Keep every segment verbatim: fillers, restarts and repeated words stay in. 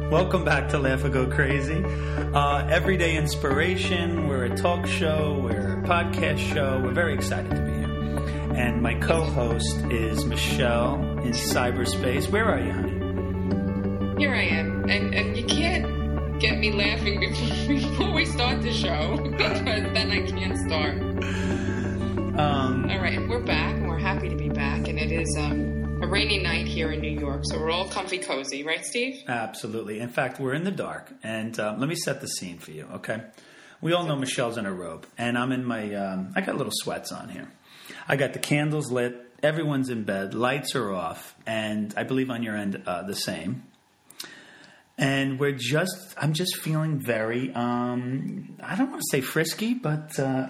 Welcome back to Laugh or Go Crazy. Uh, everyday inspiration. We're a talk show. We're a podcast show. We're very excited to be here. And my co-host is Michelle in cyberspace. Where are you, honey? Here I am. And, and you can't get me laughing before, before we start the show, because then I can't start. Um, All right, we're back, and we're happy to be back. And it is... Um, a rainy night here in New York, so we're all comfy cozy, right, Steve? Absolutely. In fact, we're in the dark, and um, let me set the scene for you, okay? We all know Michelle's in a robe, and I'm in my, um, I got little sweats on here. I got the candles lit, everyone's in bed, lights are off, and I believe on your end uh, the same. And we're just, I'm just feeling very, um, I don't want to say frisky, but uh,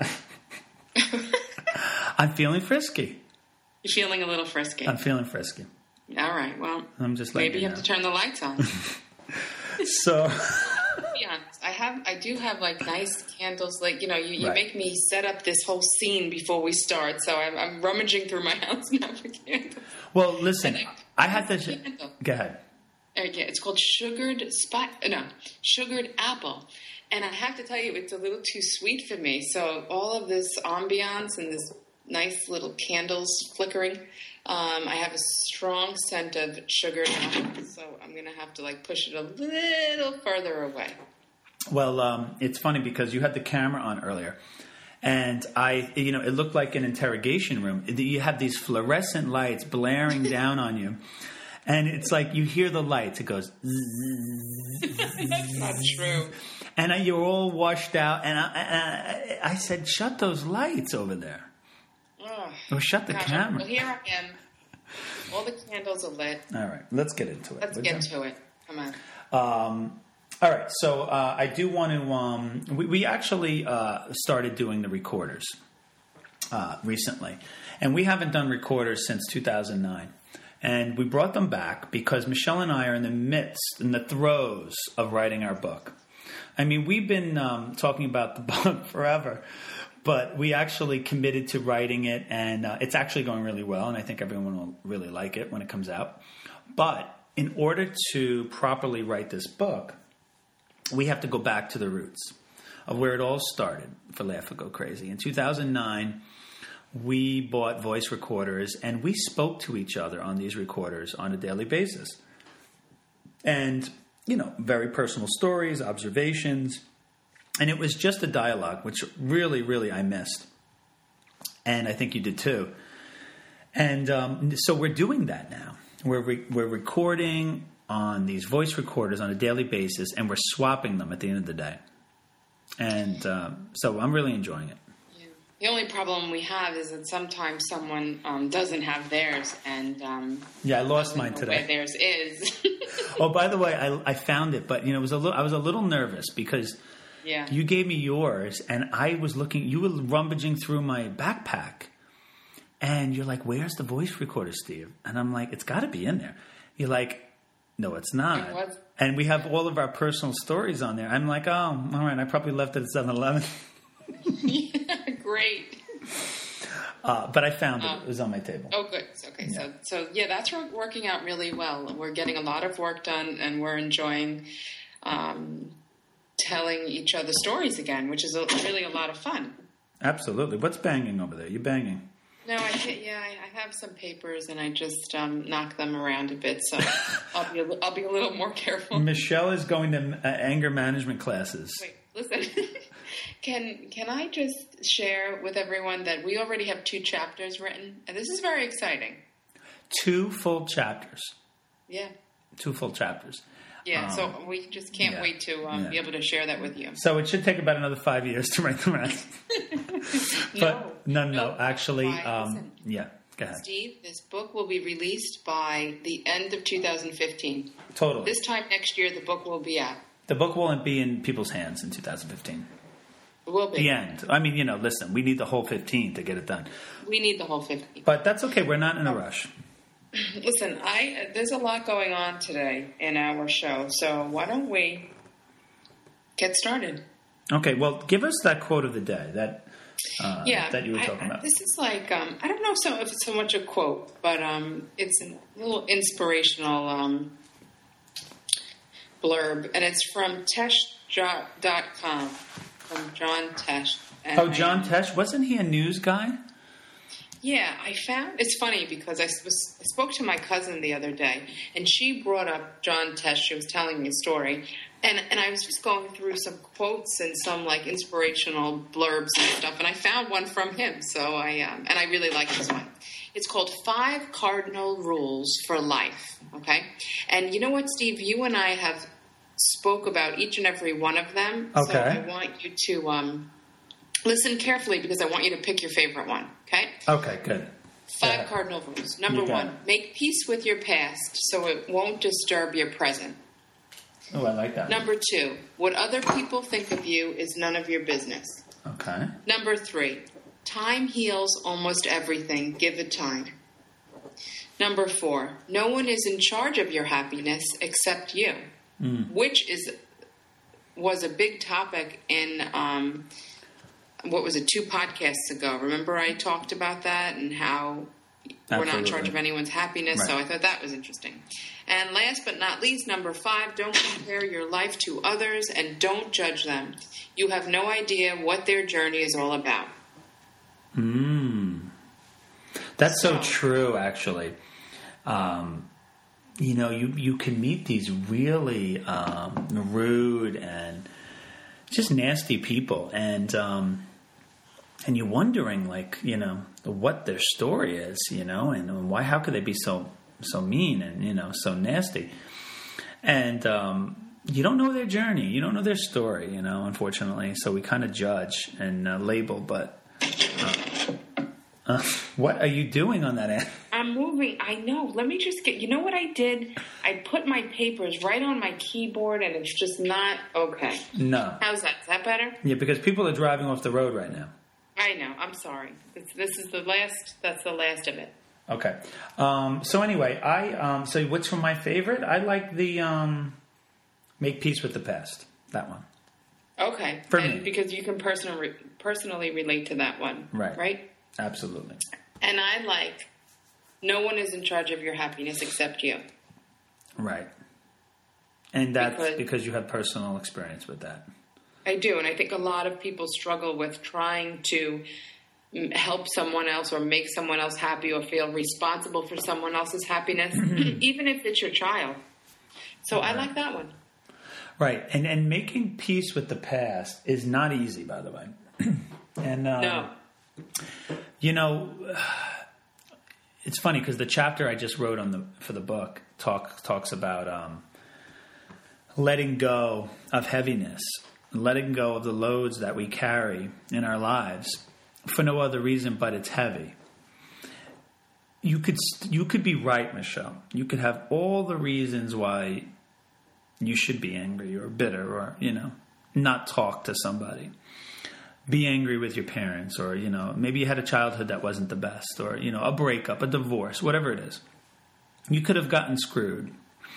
I'm feeling frisky. You're feeling a little frisky. I'm feeling frisky. All right. Well, I'm just maybe you know. have to turn the lights on. So, to be honest, I have, I do have like nice candles. Like you know, you, you right. make me set up this whole scene before we start. So I'm, I'm rummaging through my house now for candles. Well, listen, I, I had to. Sh- Go ahead. Uh, yeah, it's called sugared spot. No, sugared apple. And I have to tell you, it's a little too sweet for me. So all of this ambiance and this nice little candles flickering. Um, I have a strong scent of sugar now, so I'm going to have to like push it a little further away. Well, um, it's funny because you had the camera on earlier, and I, you know, it looked like an interrogation room. You have these fluorescent lights blaring down on you, and it's like you hear the lights. It goes. That's not true. And I, you're all washed out, and I, I, I said, "Shut those lights over there." Oh, or shut the gosh, camera. Well, here I am. All the candles are lit. All right, let's get into it. Let's Would get you? to it. Come on. Um, all right, so uh, I do want to. Um, we, we actually uh, started doing the recorders uh, recently, and we haven't done recorders since two thousand nine. And we brought them back because Michelle and I are in the midst, in the throes of writing our book. I mean, we've been um, talking about the book forever. But we actually committed to writing it, and uh, it's actually going really well, and I think everyone will really like it when it comes out. But in order to properly write this book, we have to go back to the roots of where it all started for Laugh or Go Crazy. In two thousand nine, we bought voice recorders, and we spoke to each other on these recorders on a daily basis. And, you know, very personal stories, observations. And it was just a dialogue, which really, really I missed. And I think you did too. And um, so we're doing that now. We're re- we're recording on these voice recorders on a daily basis, and we're swapping them at the end of the day. And um, so I'm really enjoying it. Yeah. The only problem we have is that sometimes someone um, doesn't have theirs. and um, Yeah, I lost mine today. Where theirs is. Oh, by the way, I, I found it, but you know, it was a little, I was a little nervous because... Yeah. You gave me yours, and I was looking, you were rummaging through my backpack, and you're like, where's the voice recorder, Steve? And I'm like, it's got to be in there. You're like, no, it's not. It was. And we have all of our personal stories on there. I'm like, oh, all right, I probably left it at seven eleven. Yeah, great. Uh, but I found it. Um, it was on my table. Oh, good. Okay, yeah. so, so yeah, that's working out really well. We're getting a lot of work done, and we're enjoying... Um, telling each other stories again, which is a, really a lot of fun. Absolutely. What's banging over there? You banging? No, I can't, yeah, I, I have some papers and I just um, knock them around a bit, so I'll be a, I'll be a little more careful. Michelle is going to uh, anger management classes. Wait, listen. can can I just share with everyone that we already have two chapters written, and this is very exciting. Two full chapters. Yeah. Two full chapters. Yeah, um, so we just can't yeah, wait to um, yeah. be able to share that with you. So it should take about another five years to write the rest. But no, no, no, no actually, um, listen, yeah, go ahead. Steve, this book will be released by the end of two thousand fifteen. Totally. This time next year, the book will be out. The book won't be in people's hands in two thousand fifteen. It will be. The end. I mean, you know, listen, we need the whole fifteen to get it done. We need the whole fifteen. But that's okay. We're not in a rush. Listen, I there's a lot going on today in our show, so why don't we get started? Okay, well, give us that quote of the day that uh, yeah, that you were talking I, about. This is like um, I don't know so if it's so much a quote, but um, it's a little inspirational um, blurb, and it's from tesh dot com, from John Tesh. Oh, John Tesh? Wasn't he a news guy? Yeah, I found it's funny because I, was, I spoke to my cousin the other day, and she brought up John Tesh. She was telling me a story, and and I was just going through some quotes and some like inspirational blurbs and stuff, and I found one from him. So I um, and I really like this one. It's called Five Cardinal Rules for Life. Okay, and you know what, Steve? You and I have spoke about each and every one of them. Okay. So I want you to um, listen carefully because I want you to pick your favorite one. Okay. Okay. Good. Five cardinal rules. Number one, it. Make peace with your past so it won't disturb your present. Oh, I like that. Number two, what other people think of you is none of your business. Okay. Number three, time heals almost everything. Give it time. Number four, no one is in charge of your happiness except you, mm. which is was a big topic in... Um, what was it, two podcasts ago. Remember I talked about that and how Absolutely. We're not in charge of anyone's happiness, right. So I thought that was interesting. And last but not least, number five, don't compare your life to others and don't judge them. You have no idea what their journey is all about. Mm. That's so, so true, actually. Um, you know, you, you can meet these really um, rude and just nasty people, and um, and you're wondering, like, you know, what their story is, you know, and why, how could they be so so mean and, you know, so nasty, and um, you don't know their journey, you don't know their story, you know, unfortunately. So we kind of judge and uh, label, but uh, uh, what are you doing on that end? I'm moving. I know. Let me just get... You know what I did? I put my papers right on my keyboard, and it's just not... Okay. No. How's that? Is that better? Yeah, because people are driving off the road right now. I know. I'm sorry. This, this is the last... That's the last of it. Okay. Um, so anyway, I... Um, so what's from my favorite? I like the... Um, Make Peace with the Past. That one. Okay. For and me. Because you can personally personally relate to that one. Right. Right? Absolutely. And I like... No one is in charge of your happiness except you. Right. And that's because, because you have personal experience with that. I do. And I think a lot of people struggle with trying to help someone else or make someone else happy or feel responsible for someone else's happiness, even if it's your child. So right. I like that one. Right. And and making peace with the past is not easy, by the way. and um, No. You know... It's funny because the chapter I just wrote on the for the book talk talks about um, letting go of heaviness, letting go of the loads that we carry in our lives for no other reason but it's heavy. You could you could be right, Michelle. You could have all the reasons why you should be angry or bitter or, you know, not talk to somebody. Be angry with your parents, or, you know, maybe you had a childhood that wasn't the best, or, you know, a breakup, a divorce, whatever it is. You could have gotten screwed,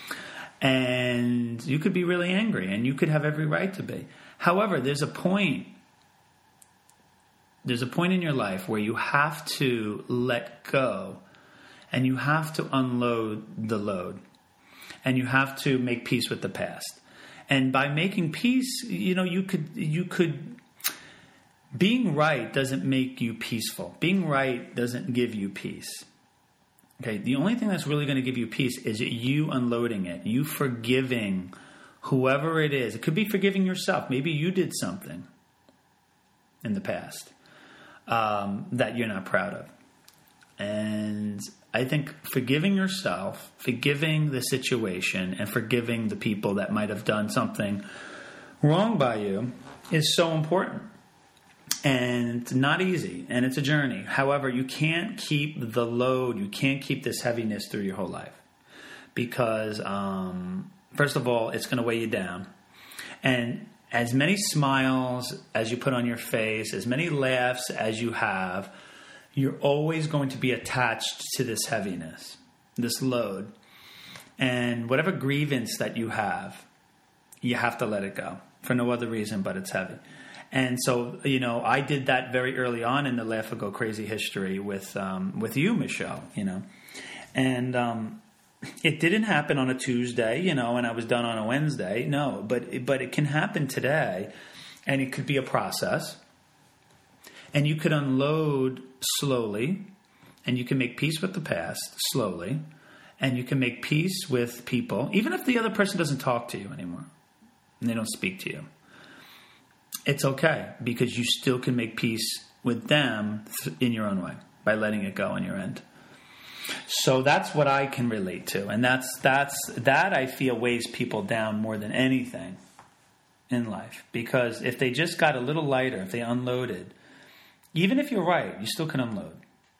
and you could be really angry, and you could have every right to be. However, there's a point, there's a point in your life where you have to let go, and you have to unload the load, and you have to make peace with the past. And by making peace, you know, you could, you could, being right doesn't make you peaceful. Being right doesn't give you peace. Okay, the only thing that's really going to give you peace is you unloading it, you forgiving whoever it is. It could be forgiving yourself. Maybe you did something in the past um, that you're not proud of. And I think forgiving yourself, forgiving the situation, and forgiving the people that might have done something wrong by you is so important. And it's not easy, and it's a journey. However, you can't keep the load, you can't keep this heaviness through your whole life. Because, um, first of all, it's going to weigh you down. And as many smiles as you put on your face, as many laughs as you have, you're always going to be attached to this heaviness, this load. And whatever grievance that you have, you have to let it go for no other reason but it's heavy. And so, you know, I did that very early on in the Laugh or Go Crazy history with um, with you, Michelle, you know. And um, it didn't happen on a Tuesday, you know, and I was done on a Wednesday. No, but but it can happen today, and it could be a process. And you could unload slowly, and you can make peace with the past slowly, and you can make peace with people, even if the other person doesn't talk to you anymore and they don't speak to you. It's okay, because you still can make peace with them in your own way by letting it go on your end. So that's what I can relate to, and that's that's that I feel weighs people down more than anything in life, because if they just got a little lighter, if they unloaded, even if you're right, you still can unload.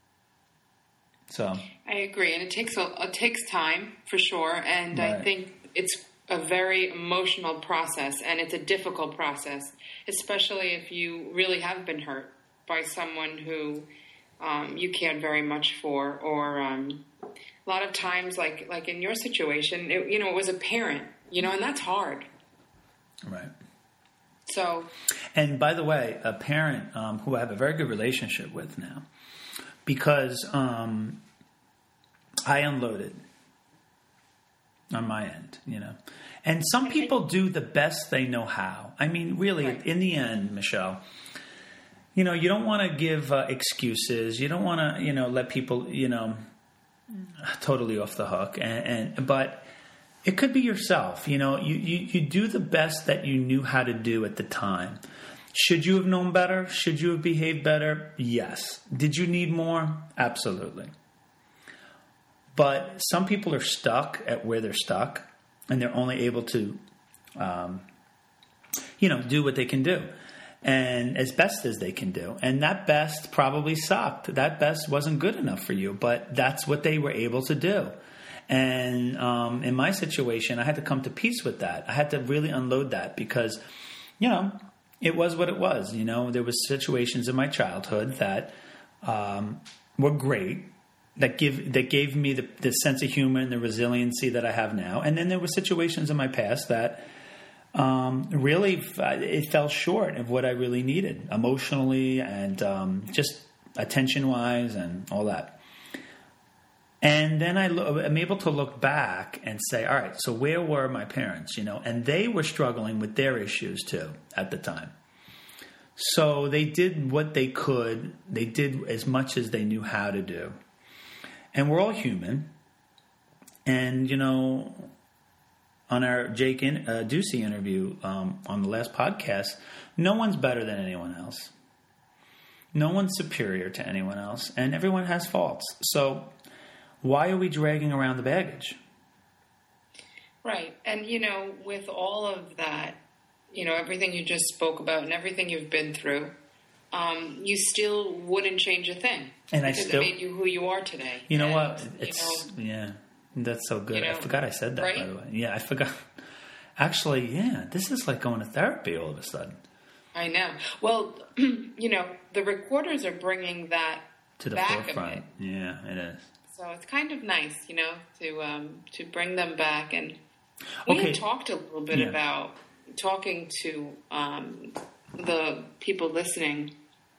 So I agree, and it takes a it takes time for sure, and right. I think it's a very emotional process, and it's a difficult process, especially if you really have been hurt by someone who um, you cared very much for, or um, a lot of times, like like in your situation, it, you know, it was a parent, you know, and that's hard. Right. So, and by the way, a parent um, who I have a very good relationship with now, because um, I unloaded on my end, you know. And some people do the best they know how. I mean, really, right. In the end, Michelle, you know, you don't want to give uh, excuses. You don't want to, you know, let people, you know, totally off the hook. And, and but it could be yourself. You know, you, you, you do the best that you knew how to do at the time. Should you have known better? Should you have behaved better? Yes. Did you need more? Absolutely. But some people are stuck at where they're stuck, and they're only able to, um, you know, do what they can do, and as best as they can do. And that best probably sucked. That best wasn't good enough for you, but that's what they were able to do. And um, in my situation, I had to come to peace with that. I had to really unload that because, you know, it was what it was. You know, there was situations in my childhood that um, were great, that give that gave me the, the sense of humor and the resiliency that I have now. And then there were situations in my past that um, really it fell short of what I really needed emotionally and um, just attention-wise and all that. And then I lo- I'm able to look back and say, all right, so where were my parents, you know? And they were struggling with their issues too at the time. So they did what they could. They did as much as they knew how to do. And we're all human. And, you know, on our Jake in, uh, Ducey interview um, on the last podcast, no one's better than anyone else. No one's superior to anyone else. And everyone has faults. So why are we dragging around the baggage? Right. And, you know, with all of that, you know, everything you just spoke about and everything you've been through, um, you still wouldn't change a thing. And I because still, it made you who you are today. You know and, what? It's, you know, yeah, that's so good. You know, I forgot I said that, right? by the way. Yeah, I forgot. Actually, yeah, this is like going to therapy all of a sudden. I know. Well, you know, the recorders are bringing that to the back forefront. A bit. Yeah, it is. So it's kind of nice, you know, to um, to bring them back. And we okay. had talked a little bit yeah. about talking to um, the people listening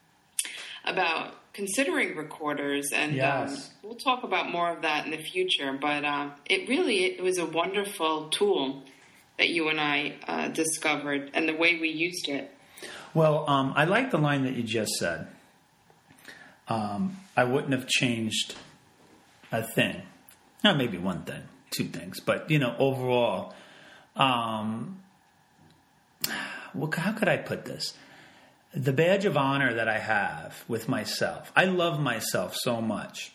about considering recorders, and yes. um, we'll talk about more of that in the future. But uh, it really it was a wonderful tool that you and I uh, discovered, and the way we used it. Well, um, I like the line that you just said. Um, I wouldn't have changed a thing. Now, maybe one thing, two things, but you know, overall, um, well, how could I put this? The badge of honor that I have with myself. I love myself so much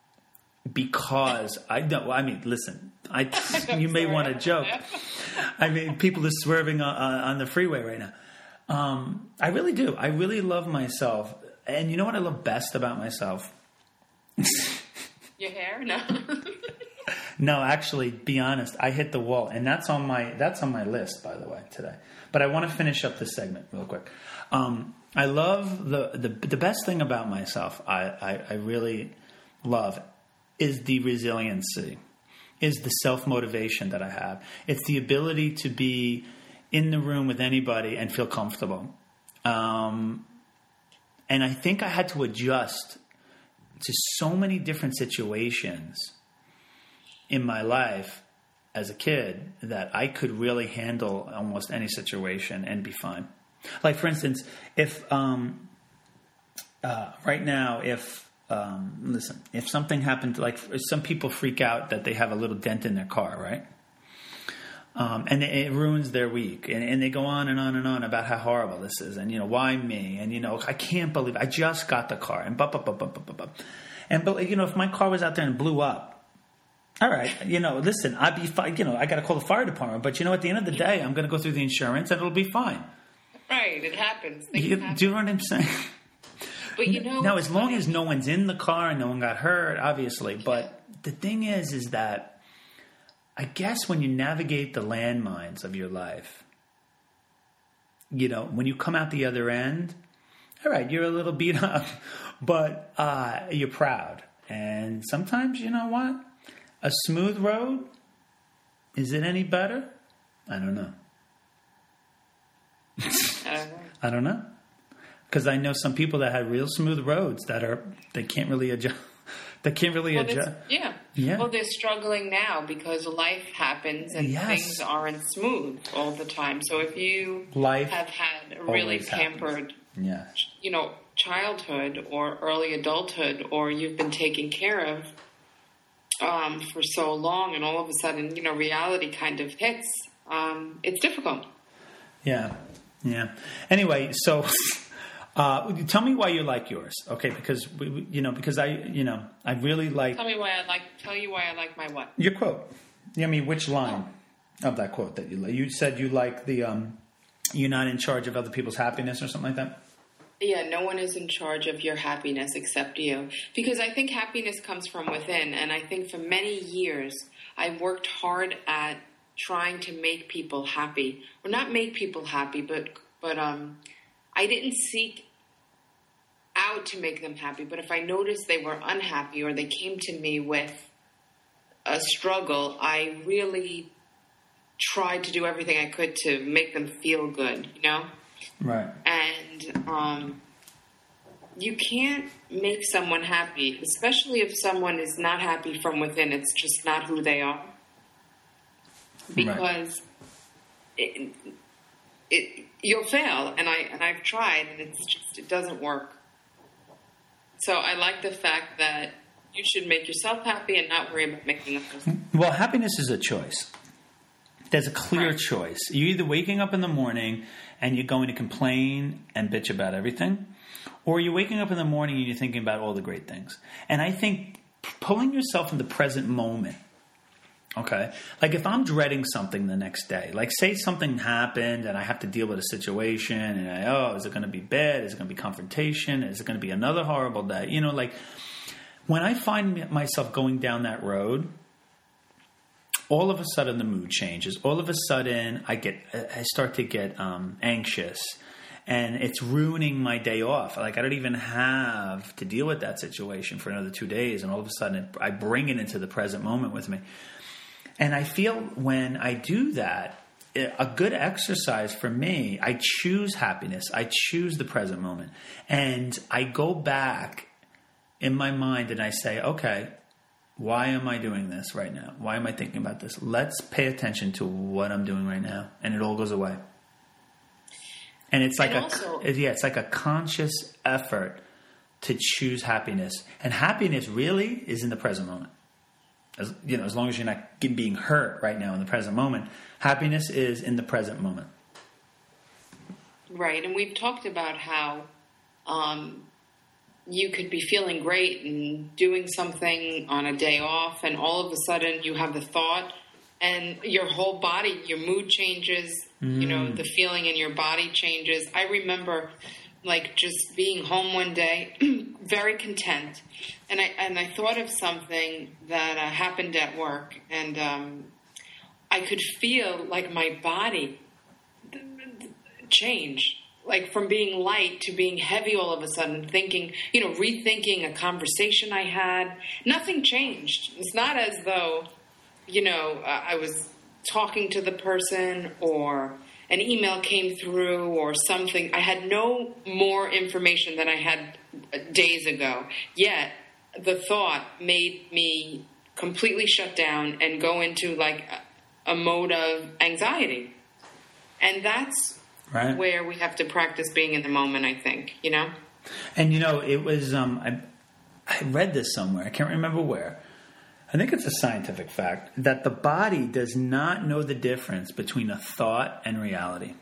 because I don't. I mean, listen. I you may want to joke. I mean, people are swerving on, on the freeway right now. Um, I really do. I really love myself, and you know what I love best about myself? Your hair? No. No, actually, be honest. I hit the wall, and that's on my that's on my list, by the way, today. But I want to finish up this segment real quick. Um, I love the, the the best thing about myself. I, I, I really love is the resiliency, is the self motivation that I have. It's the ability to be in the room with anybody and feel comfortable. Um, and I think I had to adjust to so many different situations in my life as a kid that I could really handle almost any situation and be fine. Like, for instance, if um, uh, right now, if um, listen, if something happened, like some people freak out that they have a little dent in their car, right? Um, and it, it ruins their week, and, and they go on and on and on about how horrible this is, and you know, why me, and you know, I can't believe I just got the car, and blah blah blah blah blah blah. And but you know, if my car was out there and blew up, all right, you know, listen, I'd be fine. You know, I got to call the fire department, but you know, at the end of the day, I'm going to go through the insurance, and it'll be fine. Right, it happens. Things You, happen. do you know what I'm saying? But you know, now, as long as no one's in the car and no one got hurt, obviously. But the thing is, is that I guess when you navigate the landmines of your life, you know, when you come out the other end, all right, you're a little beat up, but uh, you're proud. And sometimes, you know what? A smooth road, is it any better? I don't know. I don't know. I don't know. Because I know some people that had real smooth roads that are, they can't really adjust. They can't really Well, adjust. that's- yeah. Yeah. Well, they're struggling now because life happens and Yes. things aren't smooth all the time. So if you Life have had a really always happens. pampered, Yeah. you know, childhood or early adulthood, or you've been taken care of um, for so long, and all of a sudden, you know, reality kind of hits, um, it's difficult. Yeah. Yeah. Anyway, so uh, tell me why you like yours, okay? Because we, we- you know, because I, you know, I really like Tell me why I like. Tell you why I like my what? your quote. I mean, which line of that quote that you like? You said you like the um, "You're not in charge of other people's happiness" or something like that. Yeah, no one is in charge of your happiness except you. Because I think happiness comes from within. And I think for many years, I worked hard at trying to make people happy. Or not make people happy, but but um, I didn't seek out to make them happy. But if I noticed they were unhappy or they came to me with a struggle, I really tried to do everything I could to make them feel good, you know? Right. And um, you can't make someone happy, especially if someone is not happy from within. It's just not who they are. Because it, it, you'll fail, and I and I've tried, and it's just it doesn't work. So I like the fact that you should make yourself happy and not worry about making others. Well, happiness is a choice. There's a clear Right. choice. You're either waking up in the morning and you're going to complain and bitch about everything, or you're waking up in the morning and you're thinking about all the great things. And I think pulling yourself in the present moment, okay? Like if I'm dreading something the next day, like say something happened and I have to deal with a situation and I, oh, is it going to be bad? Is it going to be confrontation? Is it going to be another horrible day? You know, like when I find myself going down that road, all of a sudden the mood changes. All of a sudden I get, I start to get um, anxious, and it's ruining my day off. Like I don't even have to deal with that situation for another two days, and all of a sudden I bring it into the present moment with me. And I feel when I do that, a good exercise for me, I choose happiness. I choose the present moment, and I go back in my mind and I say, okay, why am I doing this right now? Why am I thinking about this? Let's pay attention to what I'm doing right now, and it all goes away. And it's like And a also- yeah, it's like a conscious effort to choose happiness, and happiness really is in the present moment. As you know, as long as you're not get- being hurt right now in the present moment, happiness is in the present moment. Right, and we've talked about how um, you could be feeling great and doing something on a day off, and all of a sudden you have the thought, and your whole body, your mood changes, you know, the feeling in your body changes. I remember, like, just being home one day, very content, and I and I thought of something that uh, happened at work, and um, I could feel, like, my body change, like from being light to being heavy all of a sudden, thinking, you know, rethinking a conversation I had. Nothing changed. It's not as though, you know, uh, I was talking to the person or an email came through or something. I had no more information than I had days ago. Yet the thought made me completely shut down and go into like a, a mode of anxiety. And that's right. where we have to practice being in the moment, I think, you know? And, you know, it was, um, I, I read this somewhere. I can't remember where. I think it's a scientific fact that the body does not know the difference between a thought and reality.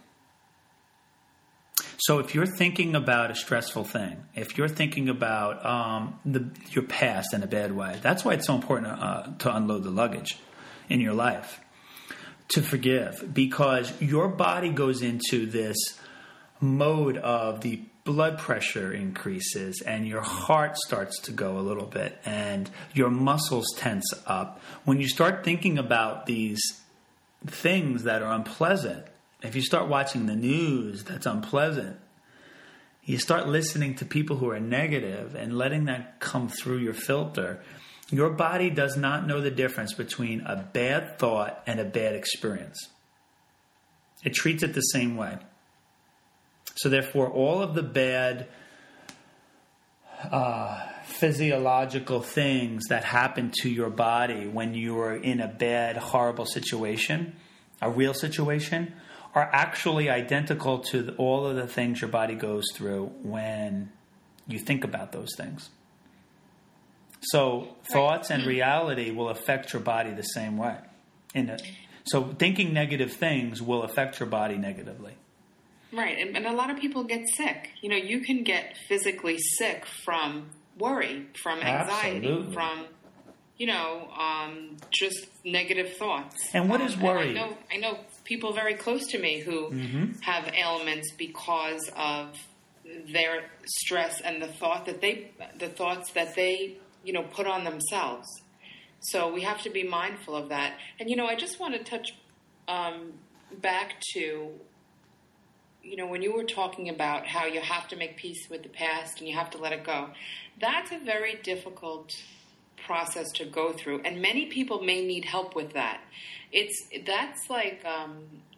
So if you're thinking about a stressful thing, if you're thinking about um, the, your past in a bad way, that's why it's so important uh, to unload the luggage in your life, to forgive, because your body goes into this mode of the blood pressure increases and your heart starts to go a little bit and your muscles tense up. When you start thinking about these things that are unpleasant, if you start watching the news that's unpleasant, you start listening to people who are negative and letting that come through your filter, your body does not know the difference between a bad thought and a bad experience. It treats it the same way. So therefore, all of the bad uh, physiological things that happen to your body when you are in a bad, horrible situation, a real situation, are actually identical to all of the things your body goes through when you think about those things. So thoughts and reality will affect your body the same way. In a, so thinking negative things will affect your body negatively. Right, and, and a lot of people get sick. You know, you can get physically sick from worry, from anxiety, Absolutely. from, you know, um, just negative thoughts. And what is um, worry? I know, I know people very close to me who Mm-hmm. have ailments because of their stress and the thought that they, the thoughts that they, you know, put on themselves. So we have to be mindful of that. And, you know, I just want to touch um, back to, you know, when you were talking about how you have to make peace with the past and you have to let it go, that's a very difficult process to go through. And many people may need help with that. It's, that's like um,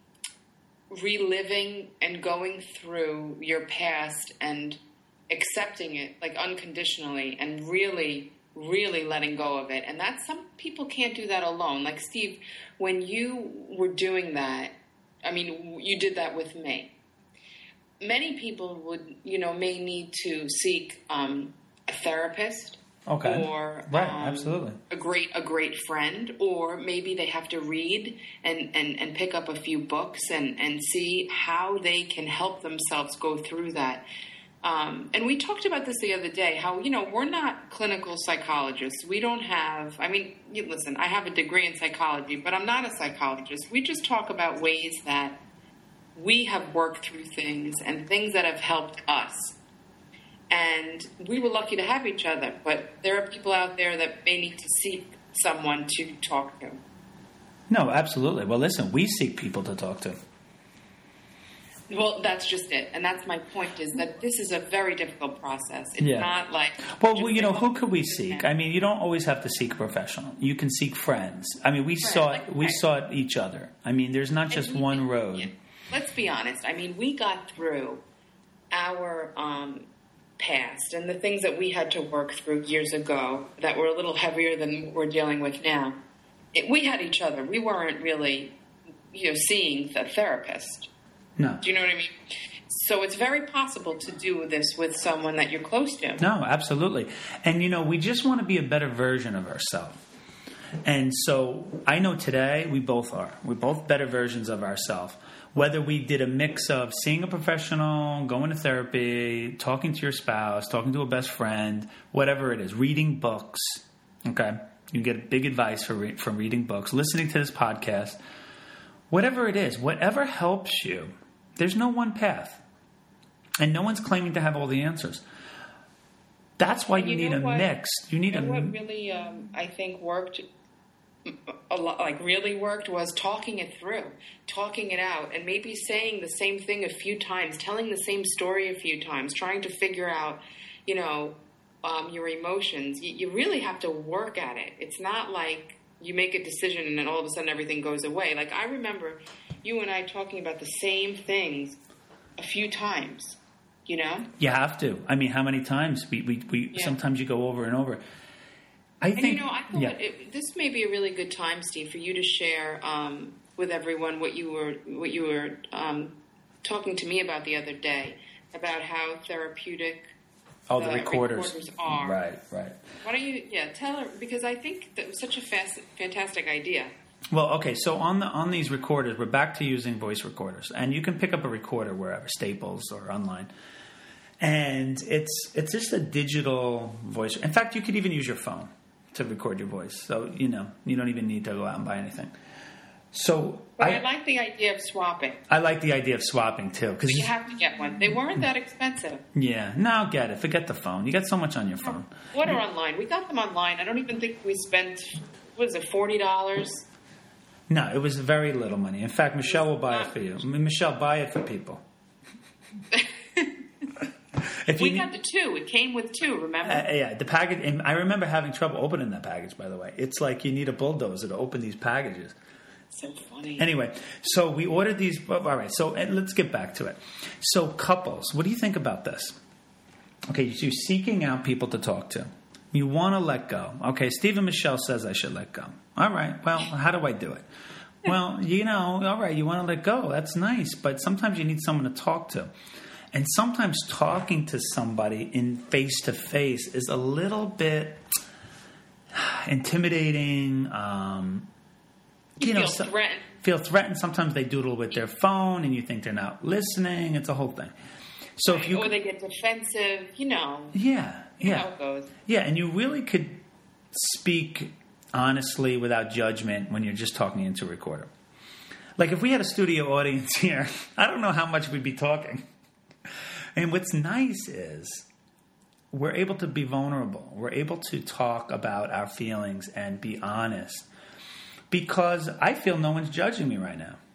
reliving and going through your past and accepting it like unconditionally and really, really letting go of it. And that's, some people can't do that alone. Like Steve, when you were doing that, I mean, you did that with me. Many people would, you know, may need to seek um, a therapist, Okay. or right, um, absolutely. a great a great friend, or maybe they have to read and, and, and pick up a few books and, and see how they can help themselves go through that. Um, and we talked about this the other day, how, you know, we're not clinical psychologists. We don't have, I mean, you, listen, I have a degree in psychology, but I'm not a psychologist. We just talk about ways that we have worked through things and things that have helped us. And we were lucky to have each other, but there are people out there that may need to seek someone to talk to. No, absolutely. Well, listen, we seek people to talk to. Well, that's just it. And that's my point, is that this is a very difficult process. It's Yeah. not like... Well, well, you know, who could we seek? I mean, you don't always have to seek a professional. You can seek friends. I mean, we Right, sought like, we right. sought each other. I mean, there's not just And we- one road. yeah. Let's be honest. I mean, we got through our um, past and the things that we had to work through years ago that were a little heavier than what we're dealing with now. It, we had each other. We weren't really, you know, seeing the therapist. No. Do you know what I mean? So it's very possible to do this with someone that you're close to. No, absolutely. And, you know, we just want to be a better version of ourselves. And so I know today we both are. We're both better versions of ourselves. Whether we did a mix of seeing a professional, going to therapy, talking to your spouse, talking to a best friend, whatever it is, reading books, okay? You get big advice for re- from reading books, listening to this podcast, whatever it is, whatever helps you. There's no one path. And no one's claiming to have all the answers. That's why you, you need know a what? mix. You need You know a what really, um, I think, worked a lot, like really worked, was talking it through, talking it out, and maybe saying the same thing a few times, telling the same story a few times, trying to figure out, you know, um, your emotions. You, you really have to work at it. It's not like you make a decision and then all of a sudden everything goes away. Like, I remember you and I talking about the same things a few times, you know? You have to. I mean, how many times? We, we, we Yeah. Sometimes you go over and over. I and think, you know, I thought yeah. it, this may be a really good time, Steve, for you to share um, with everyone what you were what you were um, talking to me about the other day about how therapeutic. Oh, the, the recorders. recorders are. Right, right. Why don't you, yeah, tell her, because I think that was such a fast, fantastic idea. Well, okay, so on the on these recorders, we're back to using voice recorders, and you can pick up a recorder wherever, Staples or online, and it's it's just a digital voice. In fact, you could even use your phone to record your voice, so you know you don't even need to go out and buy anything. So But I, I like the idea of swapping. I like the idea of swapping too, because You have to get one. They weren't that expensive. yeah, no, get it. Forget the phone. You got so much on your phone. What are online? We got them online. I don't even think we spent, what is it, forty dollars? No, it was very little money. In fact, Michelle will buy it for you. I mean, Michelle, buy it for people. If We you got need- the two. It came with two, remember? Uh, yeah, the package. And I remember having trouble opening that package. By the way, it's like you need a bulldozer to open these packages. So funny. Anyway, so we ordered these. All right, so and let's get back to it. So couples, what do you think about this? Okay, you're seeking out people to talk to. You want to let go. Okay, Steve and Michelle says I should let go. All right, well, how do I do it? Well, you know, all right, you want to let go. That's nice, but sometimes you need someone to talk to. And sometimes talking to somebody in face-to-face is a little bit intimidating. Um, you, you know, feel so- threatened. feel threatened. Sometimes they doodle with their phone, and you think they're not listening. It's a whole thing. So if you, Or they get defensive, you know. yeah, You know yeah, how it goes. yeah, and you really could speak honestly without judgment when you're just talking into a recorder. Like if we had a studio audience here, I don't know how much we'd be talking. And what's nice is we're able to be vulnerable. We're able to talk about our feelings and be honest because I feel no one's judging me right now.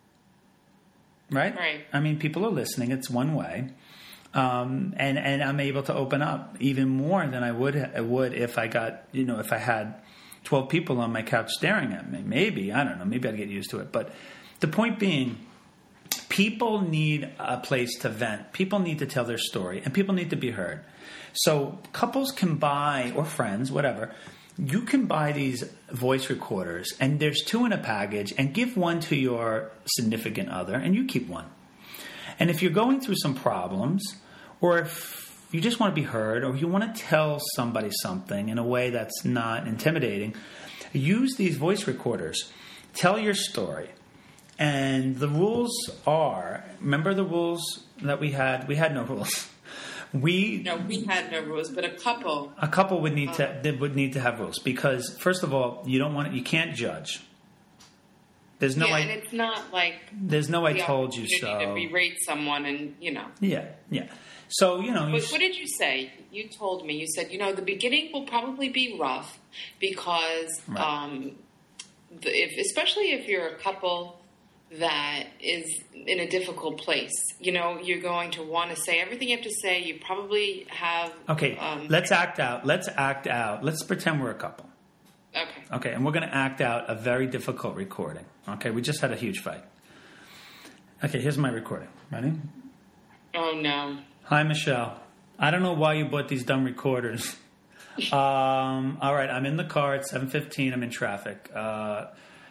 Right? Right. I mean, people are listening. It's one way. Um, and, and I'm able to open up even more than I would I would if I got, you know, if I had twelve people on my couch staring at me. Maybe, I don't know, maybe I'd get used to it. But the point being, people need a place to vent. People need to tell their story, and people need to be heard. So couples can buy, or friends, whatever, you can buy these voice recorders, and there's two in a package, and give one to your significant other, and you keep one. And if you're going through some problems, or if you just want to be heard, or you want to tell somebody something in a way that's not intimidating, use these voice recorders. Tell your story. And the rules are, remember the rules that we had? We had no rules. We No, we had no rules, but a couple. a couple would need to they would need to have rules because first of all, you don't want you can't judge. There's no yeah, I, and it's not like there's no I the told you opportunity so. to berate someone, and you know. Yeah, yeah. So you know. You But what did you say? You told me. You said, you know, the beginning will probably be rough because, Right. um, the, if especially if you're a couple that is in a difficult place, you know, you're going to want to say everything you have to say. You probably have. Okay, Um, let's act out. Let's act out. Let's pretend we're a couple. okay. Okay, and we're going to act out a very difficult recording. Okay, we just had a huge fight. Okay, here's my recording. Ready? Oh no. Hi, Michelle. I don't know why you bought these dumb recorders. um, all right, I'm in the car at seven fifteen. I'm in traffic. Uh,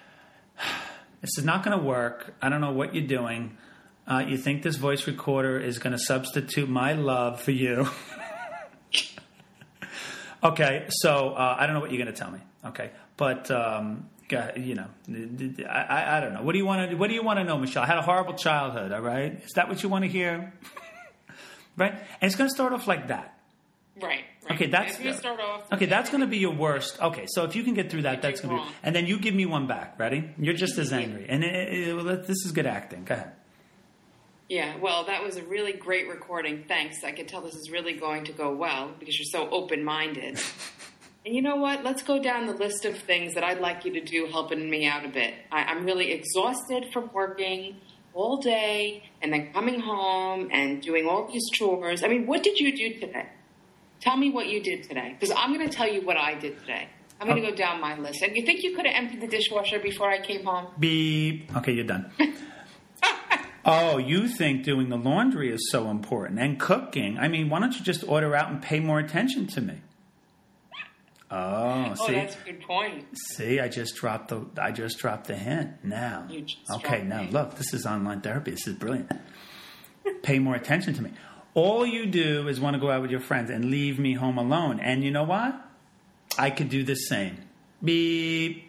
this is not going to work. I don't know what you're doing. Uh, you think this voice recorder is going to substitute my love for you? Okay, so uh, I don't know what you're going to tell me. Okay, but um, you know, I, I, I don't know. What do you want to? What do you want to know, Michelle? I had a horrible childhood. All right, is that what you want to hear? Right, and it's going to start off like that. Right. right. Okay, that's If you start off. okay. That's going to be your worst. Okay, so if you can get through that, If that's you're going to be. wrong. And then you give me one back. Ready? You're just as angry, and it, it, well, this is good acting. Go ahead. Yeah, well, that was a really great recording. Thanks. I could tell this is really going to go well because you're so open-minded. And you know what? Let's go down the list of things that I'd like you to do helping me out a bit. I, I'm really exhausted from working all day and then coming home and doing all these chores. I mean, what did you do today? Tell me what you did today because I'm going to tell you what I did today. I'm going to go down my list. And you think you could have emptied the dishwasher before I came home? Beep. Okay, you're done. Oh, you think doing the laundry is so important and cooking. I mean, why don't you just order out and pay more attention to me? Oh, oh, see, that's a good point. See, I just dropped the I just dropped the hint. Now, You just okay, dropped now me. look, this is online therapy. This is brilliant. Pay more attention to me. All you do is want to go out with your friends and leave me home alone. And you know what? I could do the same. Beep.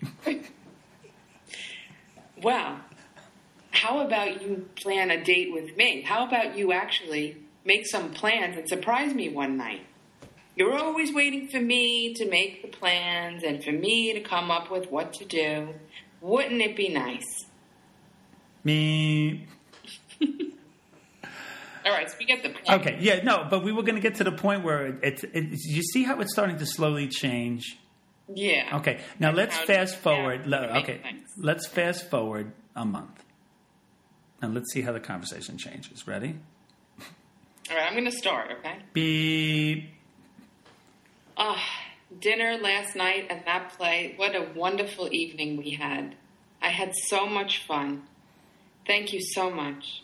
Well, how about you plan a date with me? How about you actually make some plans and surprise me one night? You're always waiting for me to make the plans and for me to come up with what to do. Wouldn't it be nice? Me. All right, so we get the point. Okay, yeah, no, but we were going to get to the point where it's, it's. You see how it's starting to slowly change? Yeah. Okay, now And let's how fast to- forward. yeah, le- make Okay, things. let's fast forward a month, and let's see how the conversation changes. Ready? All right, I'm going to start, okay? Beep. Ah, dinner last night and that play. What a wonderful evening we had. I had so much fun. Thank you so much.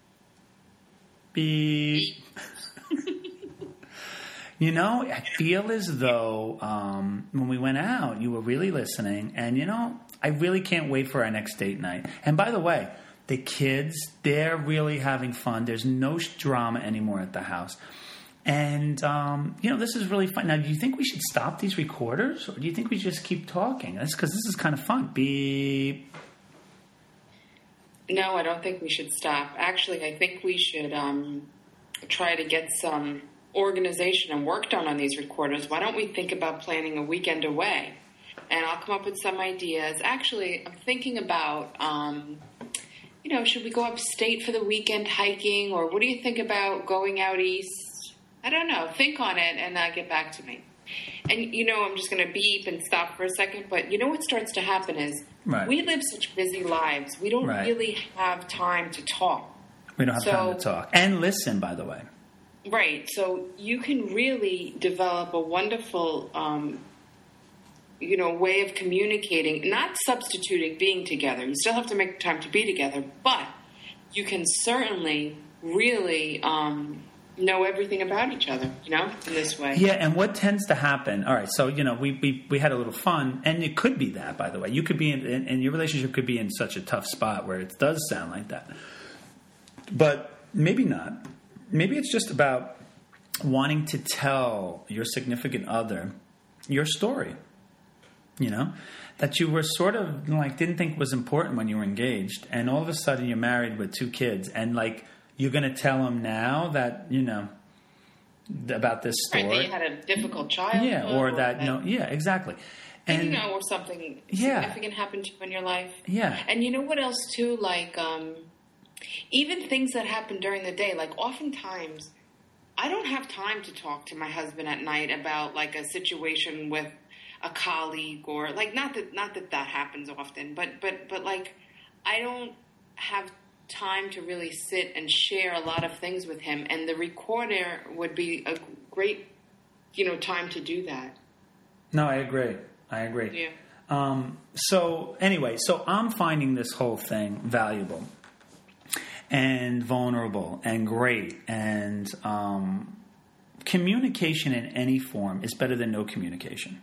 Beep. You know, I feel as though um, when we went out, you were really listening. And, you know, I really can't wait for our next date night. And by the way, the kids, they're really having fun. There's no sh- drama anymore at the house. And, um, you know, this is really fun. Now, do you think we should stop these recorders? Or do you think we just keep talking? That's because this is kind of fun. Beep. No, I don't think we should stop. Actually, I think we should um, try to get some organization and work done on these recorders. Why don't we think about planning a weekend away? And I'll come up with some ideas. Actually, I'm thinking about, um, you know, should we go upstate for the weekend hiking? Or what do you think about going out east? I don't know. Think on it and uh, get back to me. And, you know, I'm just going to beep and stop for a second. But you know what starts to happen is Right. we live such busy lives. We don't Right. really have time to talk. We don't have So- time to talk. And listen, by the way. Right. So you can really develop a wonderful, um, you know, way of communicating, not substituting being together. You still have to make time to be together, but you can certainly really um, know everything about each other, you know, in this way. Yeah, and what tends to happen, all right, so, you know, we, we, we had a little fun, and it could be that, by the way. You could be in, in, in your relationship could be in such a tough spot where it does sound like that. But maybe not. Maybe it's just about wanting to tell your significant other your story, you know, that you were sort of like didn't think was important when you were engaged, and all of a sudden you're married with two kids, and like you're going to tell them now that, you know, about this story. Right, that you had a difficult childhood. Yeah, or that, no, yeah, exactly. And, And you know, or something Yeah. significant happened to you in your life. Yeah. And you know what else, too? Like, um, even things that happen during the day. Like, oftentimes, I don't have time to talk to my husband at night about, like, a situation with a colleague or, like, not that not that that happens often, but, but, but like, I don't have time to really sit and share a lot of things with him. And the recorder would be a great, you know, time to do that. No, I agree. I agree. Yeah. Um, so anyway, so I'm finding this whole thing valuable and vulnerable and great, and um, communication in any form is better than no communication.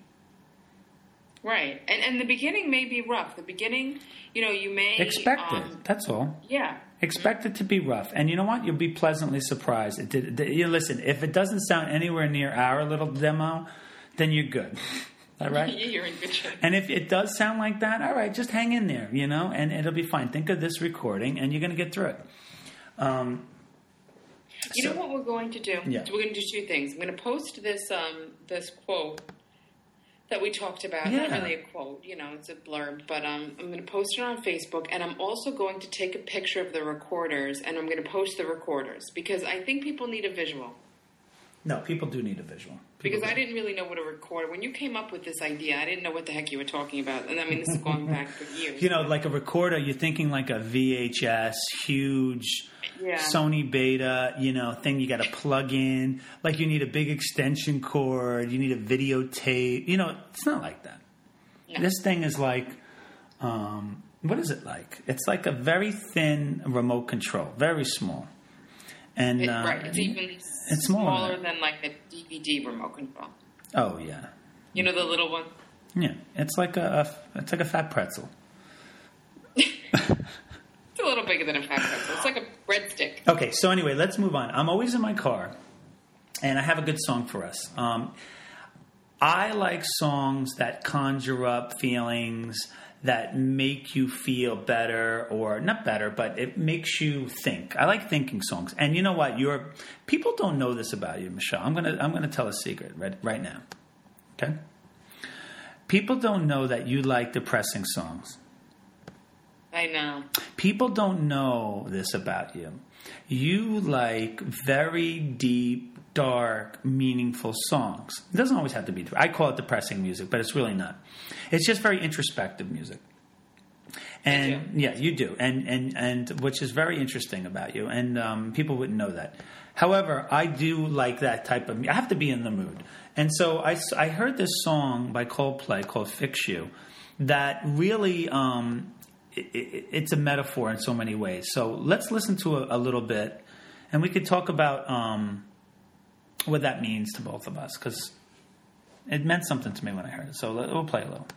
Right. And and the beginning may be rough. The beginning, you know, you may... Expect um, it. That's all. Yeah. Expect it to be rough. And you know what? You'll be pleasantly surprised. It did, it- you listen, if it doesn't sound anywhere near our little demo, then you're good. All right? Yeah, you're in good shape. And if it does sound like that, all right, just hang in there, you know, and it'll be fine. Think of this recording, and you're going to get through it. Um, You so- know what we're going to do? Yeah. We're going to do two things. I'm going to post this um, this quote that we talked about. Yeah. Not really a quote, you know, it's a blurb, but um, I'm going to post it on Facebook, and I'm also going to take a picture of the recorders, and I'm going to post the recorders, because I think people need a visual. No, people do need a visual. People Because I do. didn't really know what a recorder... When you came up with this idea, I didn't know what the heck you were talking about. And I mean, this is going back for years. You know, like a recorder, you're thinking like a V H S, huge Yeah. Sony Beta, you know, thing you got to plug in. Like you need a big extension cord, you need a videotape. You know, it's not like that. No. This thing is like, um, what is it like? It's like a very thin remote control, very small. And It, uh, right. It's even it's smaller smaller than than like a D V D remote control. Oh, yeah. You know the little one? Yeah, it's like a, a it's like a fat pretzel. It's a little bigger than a fat pretzel. It's like a breadstick. Okay, so anyway, let's move on. I'm always in my car, and I have a good song for us. Um, I like songs that conjure up feelings that make you feel better, or not better, but it makes you think. I like thinking songs. And you know what? You're people don't know this about you, Michelle. I'm gonna I'm gonna tell a secret right right now. Okay? People don't know that you like depressing songs. I know. People don't know this about you. You like very deep, dark, meaningful songs. It doesn't always have to be. I call it depressing music, but it's really not. It's just very introspective music. And yeah, you do, and and and which is very interesting about you. And um, people wouldn't know that. However, I do like that type of. I have to be in the mood, and so I, I heard this song by Coldplay called "Fix You," that really. Um, It, it, it's a metaphor in so many ways. So let's listen to a, a little bit, and we could talk about um, what that means to both of us, because it meant something to me when I heard it. So let, we'll play a little.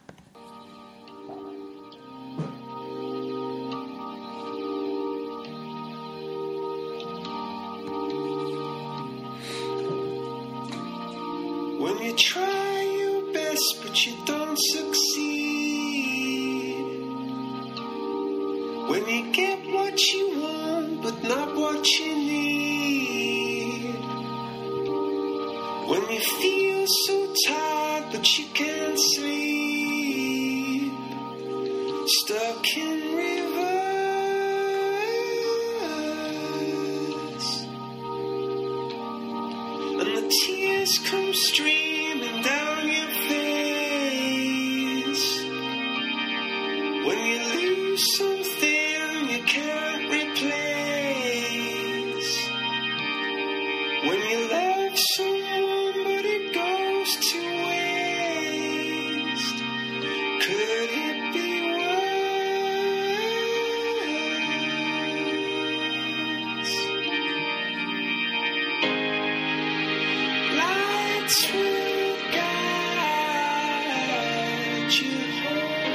When you try your best but you don't succeed, when you get what you want, but not what you need. When you feel so tired, but you can't sleep. Stuck in reverse. And the tears come streaming down your face. When you lose something you can't replace. When you love someone but it goes to waste. Could it be worse? Lights will guide you home.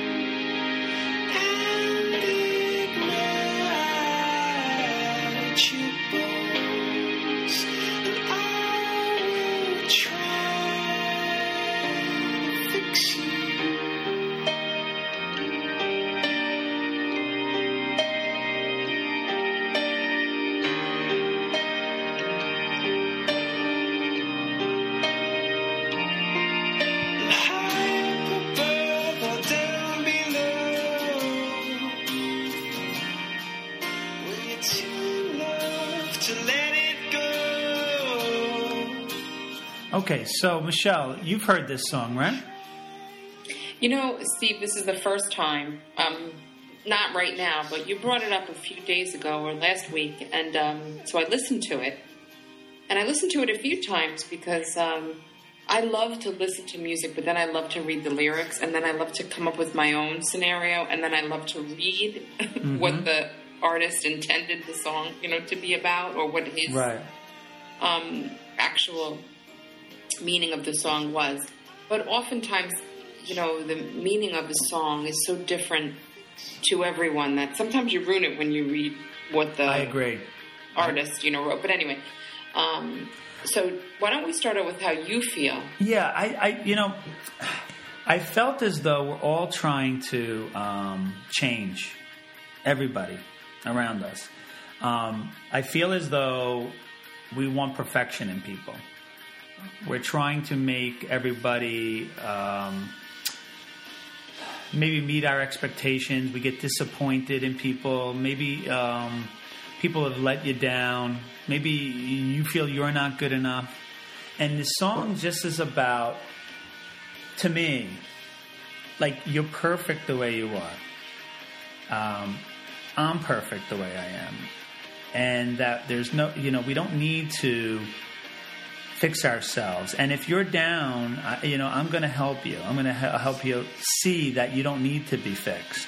Okay, so Michelle, you've heard this song, right? You know, Steve, this is the first time, um, not right now, but you brought it up a few days ago or last week, and um, so I listened to it. And I listened to it a few times because um, I love to listen to music, but then I love to read the lyrics, and then I love to come up with my own scenario, and then I love to read mm-hmm. what the artist intended the song, you know, to be about, or what his right. um, actual meaning of the song was. But oftentimes, you know, the meaning of a song is so different to everyone that sometimes you ruin it when you read what the I agree. artist, you know, wrote. But anyway, um, so why don't we start out with how you feel? Yeah, I, I you know, I felt as though we're all trying to um, change everybody around us. Um, I feel as though we want perfection in people. We're trying to make everybody um, maybe meet our expectations. We get disappointed in people. Maybe um, people have let you down. Maybe you feel you're not good enough. And the song just is about, to me, like, you're perfect the way you are. Um, I'm perfect the way I am. And that there's no, you know, we don't need to fix ourselves. And if you're down, I, you know, I'm going to help you. I'm going to ha- help you see that you don't need to be fixed.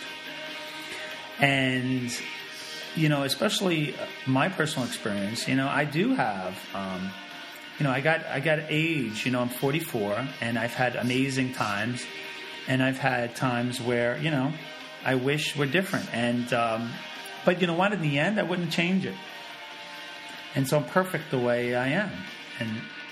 And, you know, especially my personal experience, you know, I do have um, you know, I got I got age. You know, I'm forty-four, and I've had amazing times, and I've had times where, you know, I wish were different. And um, but you know what? In the end, I wouldn't change it. And so I'm perfect the way I am. And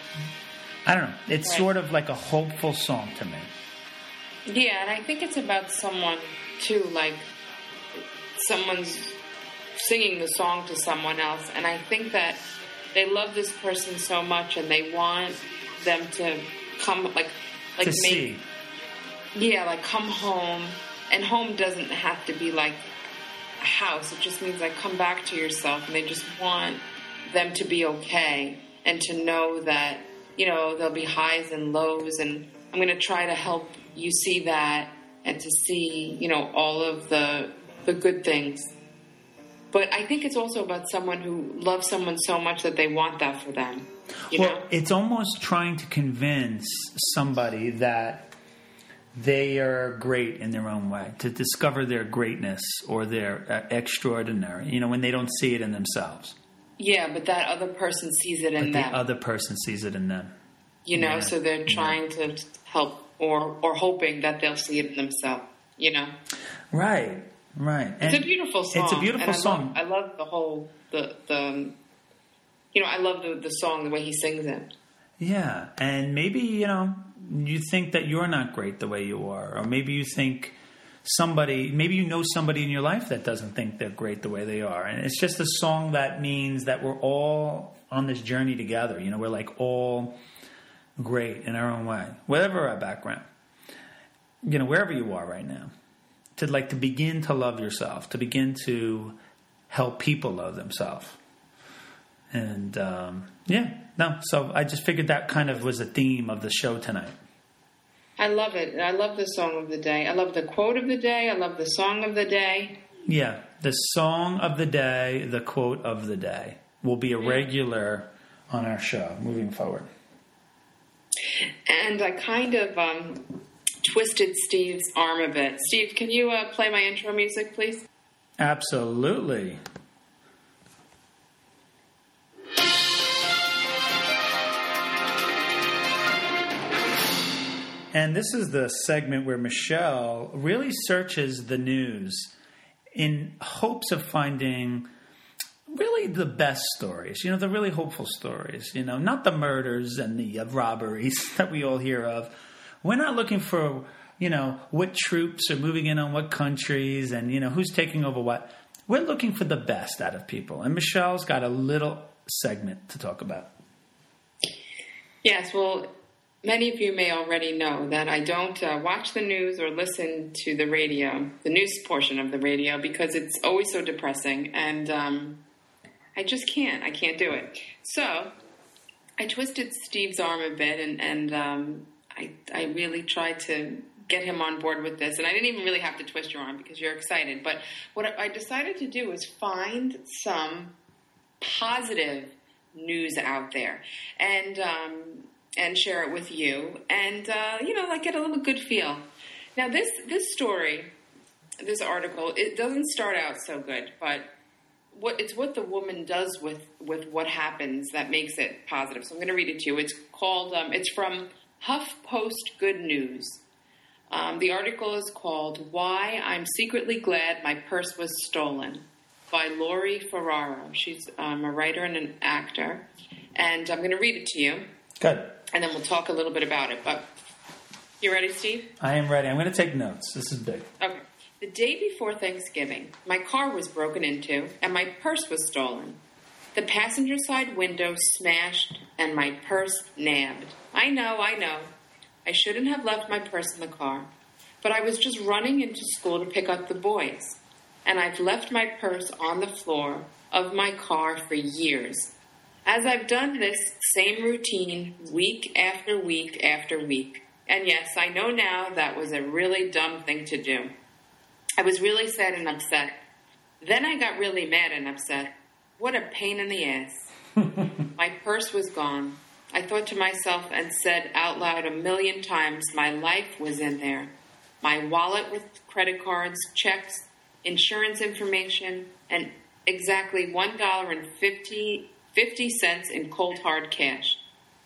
I don't know. It's Right. sort of like a hopeful song to me. Yeah, and I think it's about someone, too, like someone's singing the song to someone else. And I think that they love this person so much and they want them to come, like, like to maybe, see. yeah, like come home. And home doesn't have to be like a house. It just means like come back to yourself. And they just want them to be okay and to know that, you know, there'll be highs and lows. And I'm going to try to help you see that and to see, you know, all of the the good things. But I think it's also about someone who loves someone so much that they want that for them. You Well, know? it's almost trying to convince somebody that they are great in their own way, to discover their greatness or their uh, extraordinary, you know, when they don't see it in themselves. Yeah, but that other person sees it in But them. the other person sees it in them. You know, Yeah. so they're trying to help or or hoping that they'll see it in themselves, you know. Right, right. It's And a beautiful song. It's a beautiful and I song. Love, I love the whole, the, the you know, I love the, the song, the way he sings it. Yeah, and maybe, you know, you think that you're not great the way you are, or maybe you think somebody, maybe you know somebody in your life that doesn't think they're great the way they are. And it's just a song that means that we're all on this journey together. You know, we're like all great in our own way, whatever our background, you know, wherever you are right now, to like to begin to love yourself, to begin to help people love themselves. And um, yeah, no, so I just figured that kind of was a theme of the show tonight. I love it. I love the song of the day. I love the quote of the day. I love the song of the day. Yeah, the song of the day, the quote of the day will be a regular on our show moving forward. And I kind of um, twisted Steve's arm a bit. Steve, can you uh, play my intro music, please? Absolutely. And this is the segment where Michelle really searches the news in hopes of finding really the best stories, you know, the really hopeful stories, you know, not the murders and the uh, robberies that we all hear of. We're not looking for, you know, what troops are moving in on what countries and, you know, who's taking over what. We're looking for the best out of people. And Michelle's got a little segment to talk about. Yes, well, many of you may already know that I don't uh, watch the news or listen to the radio, the news portion of the radio, because it's always so depressing, and um, I just can't. I can't do it. So I twisted Steve's arm a bit, and, and um, I, I really tried to get him on board with this, and I didn't even really have to twist your arm because you're excited. But what I decided to do is find some positive news out there, and um, and share it with you, and uh, you know, like get a little good feel. Now, this this story, this article, it doesn't start out so good, but what it's what the woman does with with what happens that makes it positive. So I'm going to read it to you. It's called. Um, it's from HuffPost Good News. Um, the article is called "Why I'm Secretly Glad My Purse Was Stolen" by Lori Ferraro. She's um, a writer and an actor, and I'm going to read it to you. Good. And then we'll talk a little bit about it. But you ready, Steve? I am ready. I'm going to take notes. This is big. Okay. The day before Thanksgiving, my car was broken into and my purse was stolen. The passenger side window smashed and my purse nabbed. I know, I know. I shouldn't have left my purse in the car, but I was just running into school to pick up the boys. And I've left my purse on the floor of my car for years. As I've done this same routine week after week after week. And yes, I know now that was a really dumb thing to do. I was really sad and upset. Then I got really mad and upset. What a pain in the ass. My purse was gone. I thought to myself and said out loud a million times my life was in there. My wallet with credit cards, checks, insurance information, and exactly one dollar and fifty cents in cold hard cash.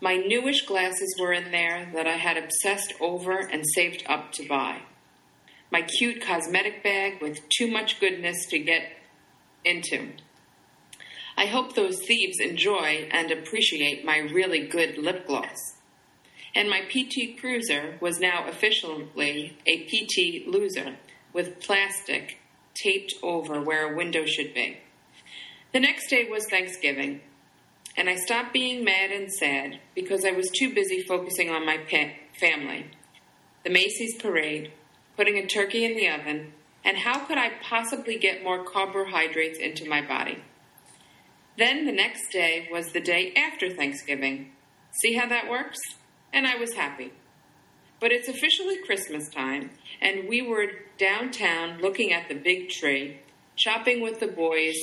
My newish glasses were in there that I had obsessed over and saved up to buy. My cute cosmetic bag with too much goodness to get into. I hope those thieves enjoy and appreciate my really good lip gloss. And my P T Cruiser was now officially a P T Loser with plastic taped over where a window should be. The next day was Thanksgiving, and I stopped being mad and sad because I was too busy focusing on my pa- family, the Macy's parade, putting a turkey in the oven, and how could I possibly get more carbohydrates into my body. Then the next day was the day after Thanksgiving. See how that works? And I was happy. But it's officially Christmas time, and we were downtown looking at the big tree, shopping with the boys,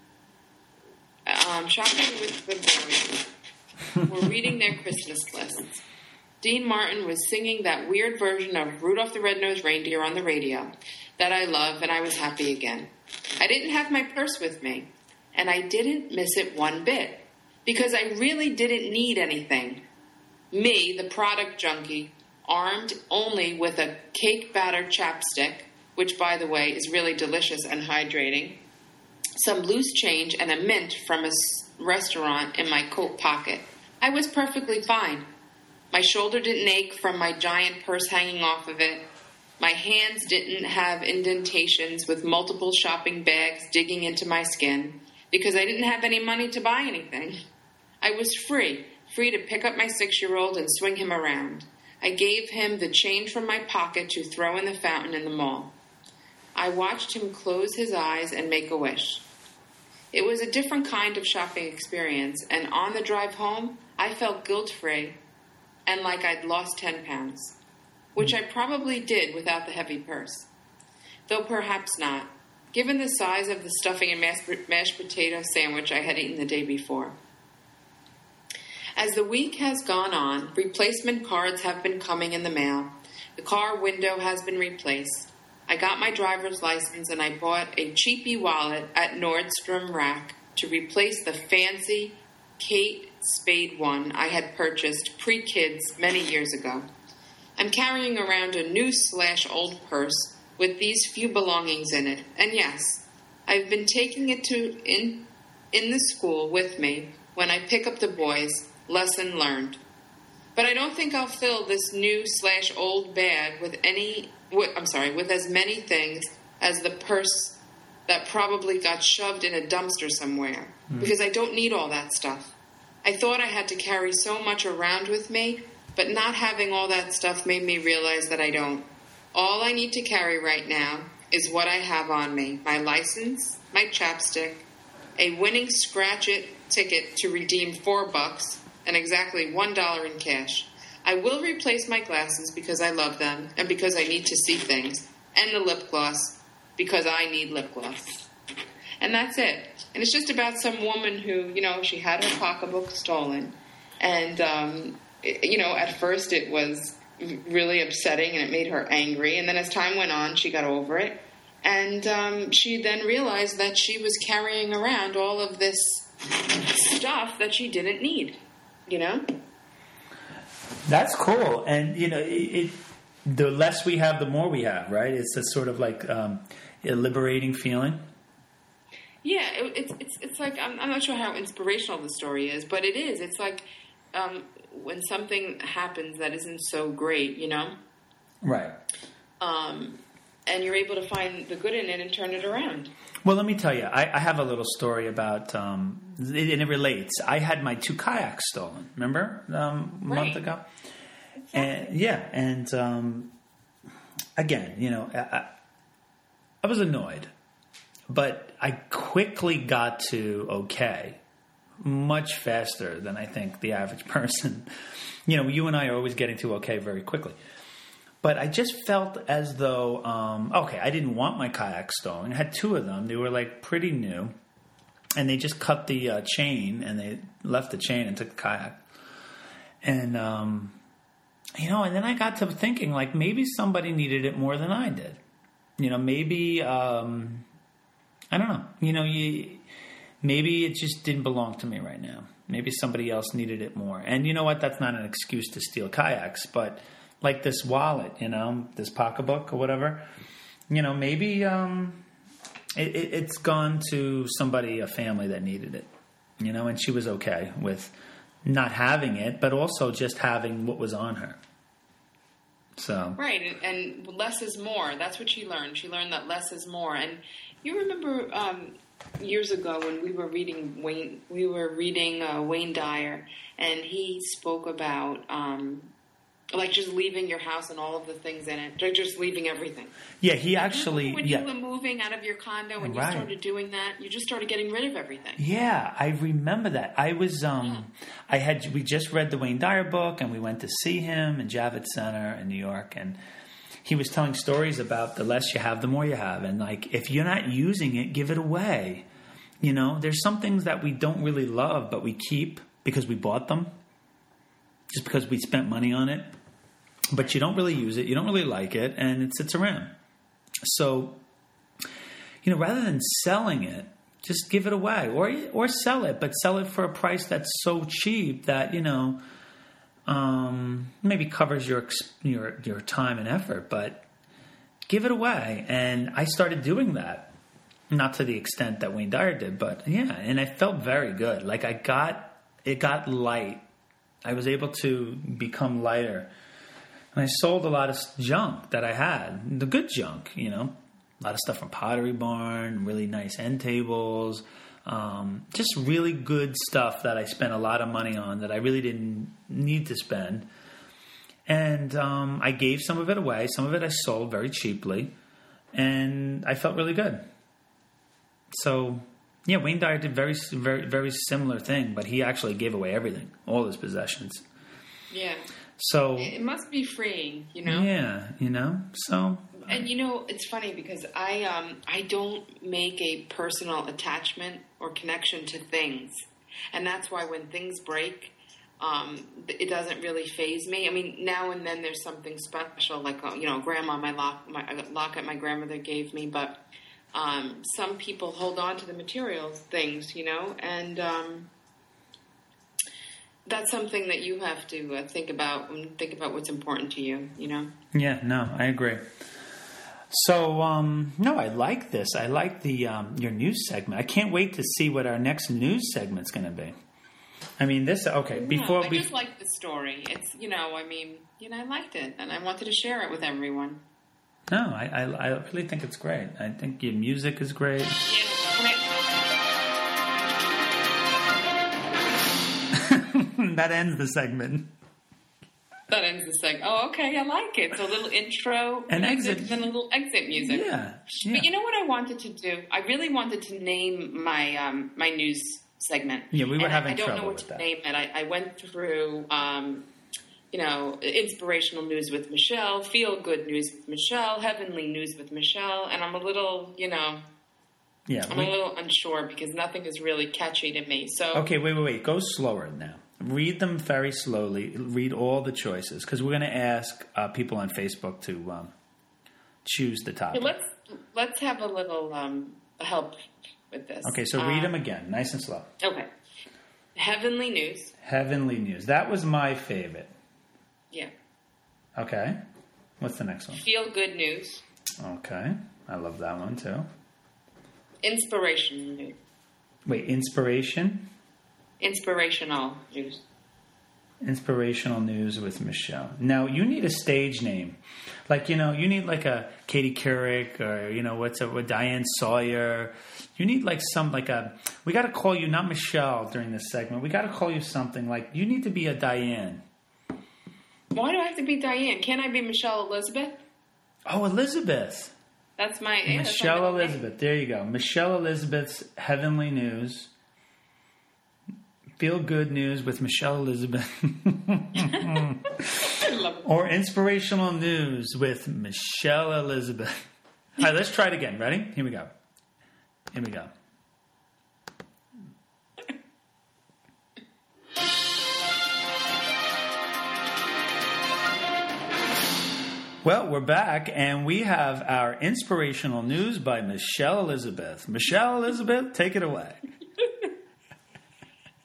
um, shopping with the boys, were reading their Christmas lists. Dean Martin was singing that weird version of Rudolph the Red-Nosed Reindeer on the radio that I love, and I was happy again. I didn't have my purse with me, and I didn't miss it one bit, because I really didn't need anything. Me, the product junkie, armed only with a cake batter chapstick, which, by the way, is really delicious and hydrating, some loose change, and a mint from a restaurant in my coat pocket. I was perfectly fine. My shoulder didn't ache from my giant purse hanging off of it. My hands didn't have indentations with multiple shopping bags digging into my skin because I didn't have any money to buy anything. I was free, free to pick up my six-year-old and swing him around. I gave him the change from my pocket to throw in the fountain in the mall. I watched him close his eyes and make a wish. It was a different kind of shopping experience, and on the drive home, I felt guilt-free and like I'd lost ten pounds, which I probably did without the heavy purse. Though perhaps not, given the size of the stuffing and mashed potato sandwich I had eaten the day before. As the week has gone on, replacement cards have been coming in the mail. The car window has been replaced. I got my driver's license and I bought a cheapy wallet at Nordstrom Rack to replace the fancy Kate Spade one I had purchased pre-kids many years ago. I'm carrying around a new slash old purse with these few belongings in it. And yes, I've been taking it to in in the school with me when I pick up the boys. Lesson learned. But I don't think I'll fill this new slash old bag with any, with, I'm sorry, with as many things as the purse that probably got shoved in a dumpster somewhere. Mm. Because I don't need all that stuff. I thought I had to carry so much around with me, but not having all that stuff made me realize that I don't. All I need to carry right now is what I have on me. My license, my chapstick, a winning scratch-it ticket to redeem four bucks, and exactly one dollar in cash. I will replace my glasses because I love them and because I need to see things, and the lip gloss because I need lip gloss. And that's it. And it's just about some woman who, you know, she had her pocketbook stolen, and, um, it, you know, at first it was really upsetting and it made her angry, and then as time went on, she got over it, and um, she then realized that she was carrying around all of this stuff that she didn't need. You know? That's cool. And, you know, it, it, the less we have, the more we have, right? It's a sort of like um, a liberating feeling. Yeah, it, it's it's it's like, I'm, I'm not sure how inspirational the story is, but it is. It's like um, when something happens that isn't so great, you know? Right. Um, and you're able to find the good in it and turn it around. Well, let me tell you, I, I have a little story about, um, and it relates. I had my two kayaks stolen, remember, um, a right. month ago? And yeah, and um, again, you know, I, I was annoyed, but I quickly got to okay, much faster than I think the average person. You know, you and I are always getting to okay very quickly. But I just felt as though, um, okay, I didn't want my kayak stolen. I had two of them. They were like pretty new. And they just cut the uh, chain and they left the chain and took the kayak. And, um, you know, and then I got to thinking like maybe somebody needed it more than I did. You know, maybe, um, I don't know. You know, you maybe it just didn't belong to me right now. Maybe somebody else needed it more. And you know what? That's not an excuse to steal kayaks, but like this wallet, you know, this pocketbook or whatever, you know, maybe um, it, it, it's gone to somebody, a family that needed it, you know, and she was okay with not having it, but also just having what was on her. So right, and, and less is more. That's what she learned. She learned that less is more. And you remember um, years ago when we were reading Wayne, we were reading uh, Wayne Dyer, and he spoke about um, like just leaving your house and all of the things in it, just leaving everything. Yeah, he actually. Remember when yeah. you were moving out of your condo and right. you started doing that, you just started getting rid of everything. Yeah, I remember that. I was, um, Yeah. I had, we just read the Wayne Dyer book, and we went to see him in Javits Center in New York, and he was telling stories about the less you have, the more you have, and like if you're not using it, give it away. You know, there's some things that we don't really love, but we keep because we bought them, just because we spent money on it. But you don't really use it, you don't really like it, and it sits around. So, you know, rather than selling it, just give it away, or or sell it, but sell it for a price that's so cheap that you know um, maybe covers your your your time and effort. But give it away, and I started doing that, not to the extent that Wayne Dyer did, but yeah, and I felt very good. Like I got it got light. I was able to become lighter. And I sold a lot of junk that I had, the good junk, you know, a lot of stuff from Pottery Barn, really nice end tables, um, just really good stuff that I spent a lot of money on that I really didn't need to spend. And um, I gave some of it away. Some of it I sold very cheaply, and I felt really good. So, yeah, Wayne Dyer did very, very, very similar thing, but he actually gave away everything, all his possessions. Yeah. So it must be freeing, you know? Yeah, you know, so. And, you know, it's funny because I um, I don't make a personal attachment or connection to things. And that's why when things break, um, it doesn't really faze me. I mean, now and then there's something special, like, you know, grandma, my, lock, my locket my grandmother gave me. But um, some people hold on to the materials things, you know, and um, that's something that you have to uh, think about and think about what's important to you, you know? Yeah, no, I agree. So, um, no, I like this. I like the um, your news segment. I can't wait to see what our next news segment's going to be. I mean, this, okay, before... No, I we, just like the story. It's, you know, I mean, you know, I liked it, and I wanted to share it with everyone. No, I, I, I really think it's great. I think your music is great. Yeah, That ends the segment. that ends the segment. Oh, okay, I like it. So a little intro, An music, exit. then a little exit music. Yeah, yeah. But you know what I wanted to do? I really wanted to name my um, my news segment. Yeah, we were and having I, I don't trouble know what with to that. name it. I, I went through, um, you know, inspirational news with Michelle, feel good news with Michelle, heavenly news with Michelle, and I'm a little, you know, Yeah. I'm we- a little unsure because nothing is really catchy to me. So Okay, wait, wait, wait. Go slower now. Read them very slowly. Read all the choices because we're going to ask uh, people on Facebook to um, choose the topic. Hey, let's let's have a little um, help with this. Okay, so read Um, them again, nice and slow. Okay, heavenly news. Heavenly news. That was my favorite. Yeah. Okay. What's the next one? Feel good news. Okay. I love that one too. Inspirational news. Wait, inspiration? Inspirational news. Inspirational news with Michelle. Now, you need a stage name. Like, you know, you need like a Katie Couric or, you know, what's a, what, Diane Sawyer. You need like some, like a, we got to call you not Michelle during this segment. We got to call you something like, you need to be a Diane. Why do I have to be Diane? Can't I be Michelle Elizabeth? Oh, Elizabeth. That's my yeah, that's my Michelle middle name. Elizabeth. There you go. Michelle Elizabeth's Heavenly News. Feel good news with Michelle Elizabeth. I love it. Or inspirational news with Michelle Elizabeth. All right, let's try it again. Ready? Here we go. Here we go. Well, we're back, and we have our inspirational news by Michelle Elizabeth. Michelle Elizabeth, take it away.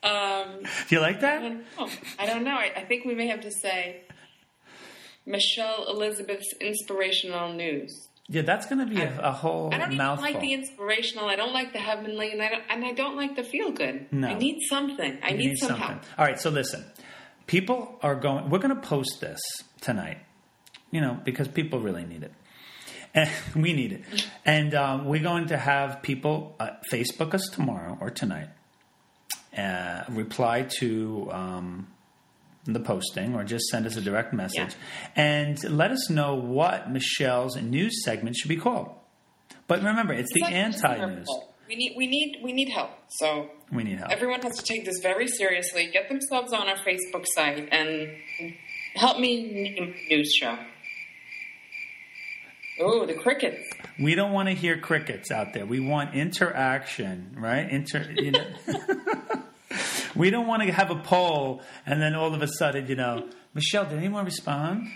Um, Do you like I that? don't know. I don't know. I, I think we may have to say Michelle Elizabeth's inspirational news. Yeah, that's going to be a, a whole I don't even mouthful. like the inspirational. I don't like the heavenly, and I don't, and I don't like the feel good. No. I need something. I You need, need some something. help. All right, so listen. People are going... We're going to post this tonight, you know, because people really need it. And we need it. And um, we're going to have people uh, Facebook us tomorrow or tonight, uh, reply to um, the posting, or just send us a direct message, Yeah. and let us know what Michelle's news segment should be called. But remember, it's, It's the like anti-news. We need, we need, we need help. So We need help. everyone has to take this very seriously. Get themselves on our Facebook site and help me name a news show. Oh, the crickets. We don't want to hear crickets out there. We want interaction, right? Inter, you know. We don't want to have a poll and then all of a sudden, you know, Michelle, did anyone respond?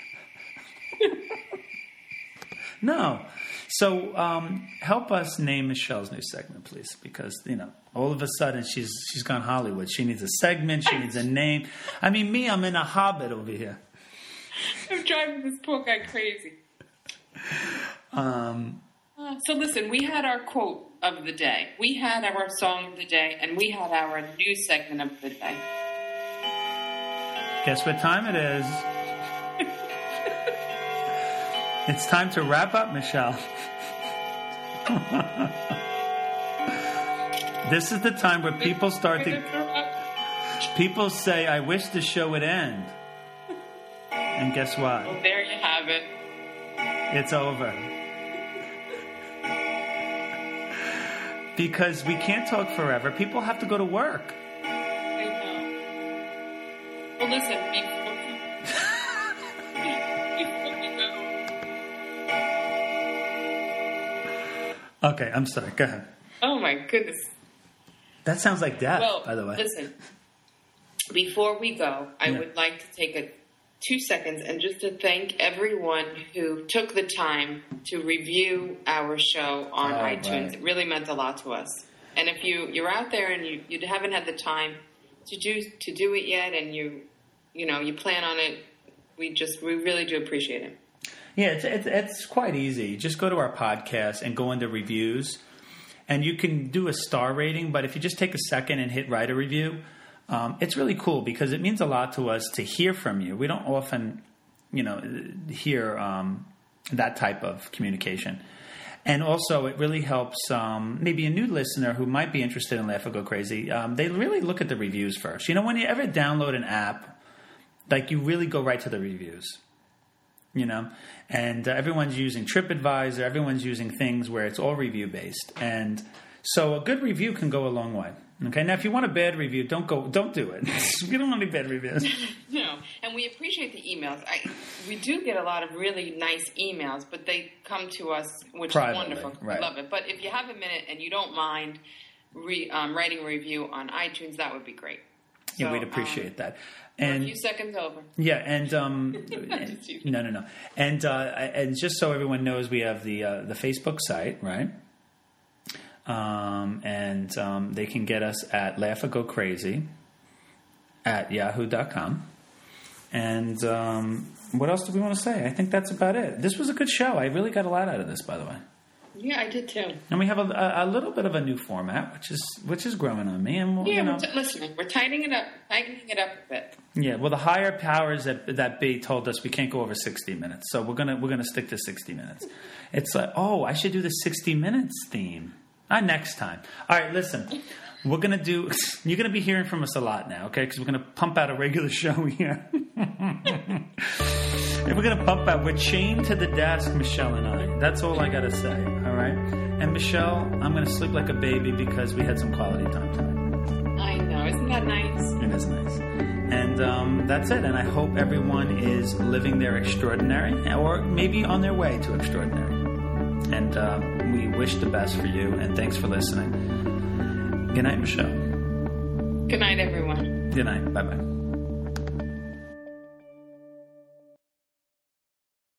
No. So um, help us name Michelle's new segment, please, because, you know, all of a sudden she's she's gone Hollywood. She needs a segment. She needs a name. I mean, me, I'm in a Hobbit over here. I'm driving this poor guy crazy. Um, Uh, so listen, we had our quote of the day, we had our song of the day, and we had our news segment of the day. guess what time it is? It's time to wrap up, Michelle. This is the time where people start to... People say, I wish the show would end. And guess what? Well, there you have it. It's over. Because we can't talk forever. People have to go to work. I know. Well, listen, before we Okay, I'm sorry. Go ahead. Oh my goodness. That sounds like death, Well, by the way. listen, before we go, I Yeah. would like to take a two seconds and just to thank everyone who took the time to review our show on Oh, iTunes. right. It really meant a lot to us. And if you, you're out there and you, you haven't had the time to do to do it yet, and you you know you plan on it, we just we really do appreciate it. Yeah, it's, it's it's quite easy. Just go to our podcast and go into reviews, and you can do a star rating. But if you just take a second and hit write a review, um, it's really cool because it means a lot to us to hear from you. We don't often, you know, hear um, that type of communication. And also, it really helps um, maybe a new listener who might be interested in Laugh or Go Crazy. Um, they really look at the reviews first. You know, when you ever download an app, like you really go right to the reviews. You know, and uh, everyone's using TripAdvisor. Everyone's using things where it's all review based, and so a good review can go a long way. Okay, now if you want a bad review, don't go, don't do it. We don't want any bad reviews. No, and we appreciate the emails. I, we do get a lot of really nice emails, but they come to us, which Privately, is wonderful. right. We love it. But if you have a minute and you don't mind re, um, writing a review on iTunes, that would be great. Yeah, So, we'd appreciate um, that. We're And a few seconds over. yeah, and um, Just teasing. no, no, no, and uh, and just so everyone knows, we have the uh, the Facebook site, right? Um, and um, they can get us at Laugh or Go Crazy at yahoo dot com. And um, what else do we want to say? I think that's about it. This was a good show. I really got a lot out of this, by the way. Yeah, I did too. And we have a, a, a little bit of a new format, which is which is growing on me. And we'll, Yeah, you know, we're t- listen, we're tightening it up, tightening it up a bit. yeah. Well, the higher powers that that be told us we can't go over sixty minutes, so we're gonna we're gonna stick to sixty minutes. It's like, oh, I should do the sixty minutes theme. Uh, next time. All right, listen. We're gonna do. You're gonna be hearing from us a lot now, okay? Because we're gonna pump out a regular show here. If we're gonna pump out, we're chained to the desk, Michelle and I. That's all I gotta say. All right. And Michelle, I'm gonna sleep like a baby because we had some quality time tonight. I know, isn't that nice? It is nice. And um, that's it. And I hope everyone is living their extraordinary, or maybe on their way to extraordinary. And uh, we wish the best for you. And thanks for listening. Good night, Michelle. Good night, everyone. Good night. Bye bye.